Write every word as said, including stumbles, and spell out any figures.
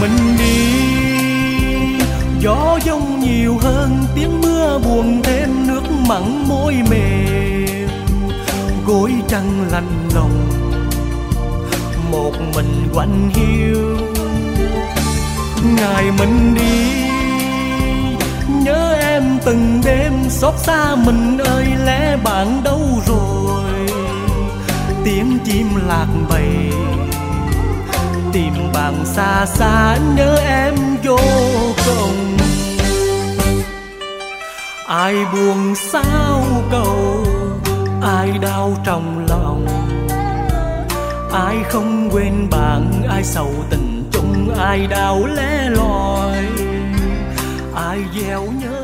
mình đi, gió giông nhiều hơn tiếng mưa buồn thêm nước mặn môi mềm, gối trăng lạnh lòng một mình quạnh hiu. Ngày mình đi nhớ em từng đêm, xót xa mình ơi lẽ bạn đâu rồi. Tiếng chim lạc bầy tìm bạn xa xa, nhớ em vô cùng. Ai buồn sao cầu, ai đau trong lòng, ai không quên bạn, ai sầu tình chung, ai đau lẻ loi, ai gieo nhớ